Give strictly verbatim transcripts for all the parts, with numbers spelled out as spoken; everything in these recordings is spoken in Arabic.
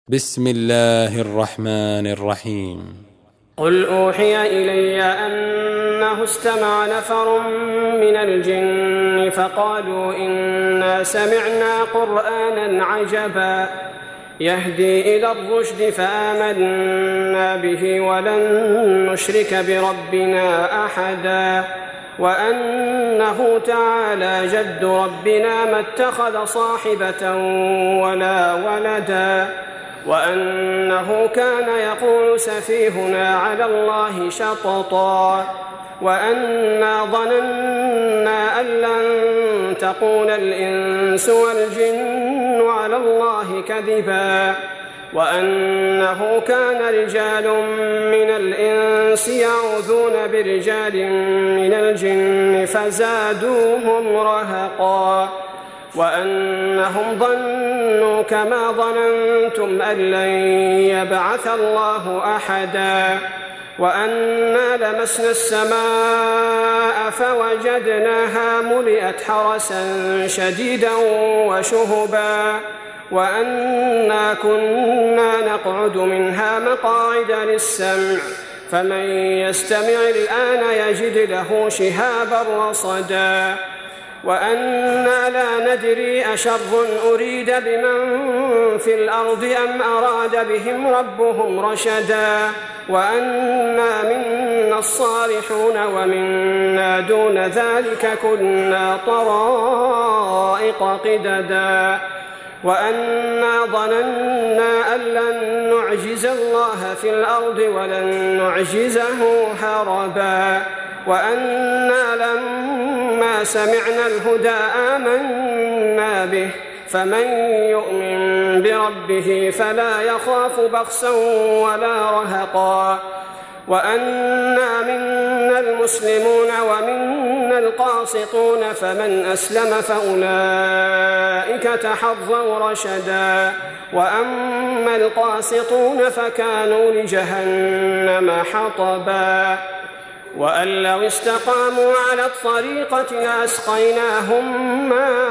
بسم الله الرحمن الرحيم. قل أوحي إلي أنه استمع نفر من الجن فقالوا إنا سمعنا قرآنا عجبا يهدي إلى الرشد فآمنا به ولن نشرك بربنا أحدا وأنه تعالى جد ربنا ما اتخذ صاحبة ولا ولدا وأنه كان يقول سفيهنا على الله شططا وأنا ظننا أن لن تقول الإنس والجن على الله كذبا وأنه كان رجال من الإنس يعوذون برجال من الجن فزادوهم رهقا وأنهم ظنوا كما ظننتم أن لن يبعث الله أحدا وأنا لمسنا السماء فوجدناها ملئت حرسا شديدا وشهبا وأنا كنا نقعد منها مقاعد للسمع فمن يستمع الآن يجد له شهابا رصدا وأنا لا ندري أشر أريد بمن في الأرض أم أراد بهم ربهم رشدا وأنا منا الصالحون ومنا دون ذلك كنا طرائق قددا وأنا ظننا أن لن نعجز الله في الأرض ولن نعجزه هربا وأنا لما سمعنا الهدى آمنا به فمن يؤمن بربه فلا يخاف بخسا ولا رهقا وأنا منا المسلمون ومنا القاسطون فمن أسلم فأولئك تحظوا رشدا وأما القاسطون فكانوا لجهنم حطبا وأن لو استقاموا على الطريقة لأسقيناهم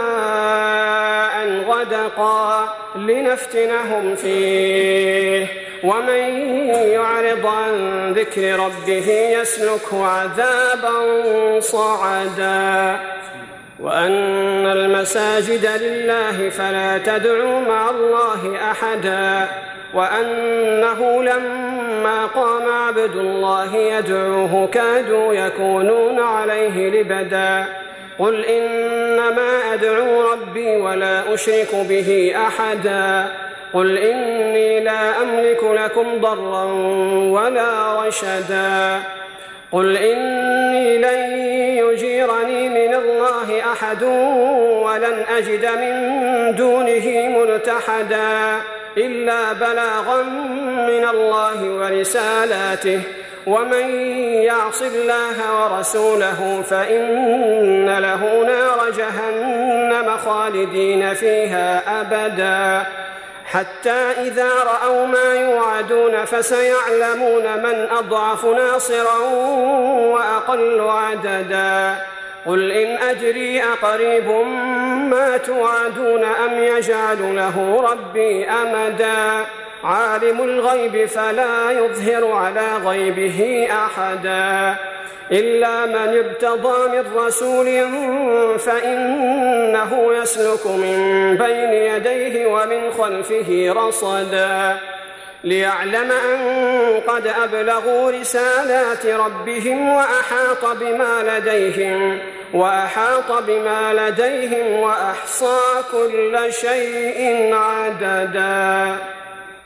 ماء غدقا لنفتنهم فيه ومن يعرض عن ذكر ربه يسلكه عذابا صعدا وأن المساجد لله فلا تدعوا مع الله أحدا وأنه لما قام عبد الله يدعوه كادوا يكونون عليه لبدا قل إنما أدعو ربي ولا أشرك به أحدا قل إني لا أملك لكم ضرا ولا رشدا قل إني لن يجيرني من الله أحد ولن أجد من دونه ملتحدا إلا بلاغا من الله ورسالاته ومن يعص الله ورسوله فإن له نار جهنم خالدين فيها أبدا حتى إذا رأوا ما يوعدون فسيعلمون من أضعف ناصرا وأقل عددا قل إن أدري أقريب ما توعدون أم يجعل له ربي أمدا عالم الغيب فلا يظهر على غيبه أحدا إلا من ارتضى من رسول فإنه يسلك من بين يديه ومن خلفه رصدا ليعلم أن قد أبلغوا رسالات ربهم وأحاط بما لديهم وأحاط بما لديهم وأحصى كل شيء عددا.